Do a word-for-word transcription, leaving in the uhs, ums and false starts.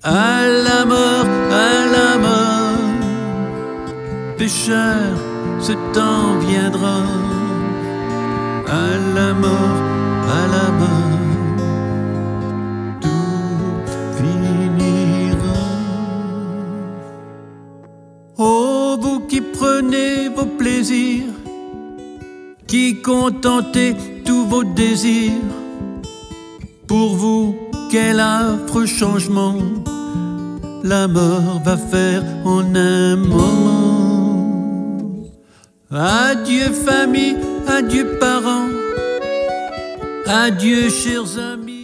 À la mort, à la mort, pécheur, ce temps viendra. À la mort, à la mort, tout finira. Oh, vous qui prenez vos plaisirs, qui contentez tous vos désirs, pour vous, quel affreux changement la mort va faire en un moment. Adieu famille, adieu parents, adieu chers amis.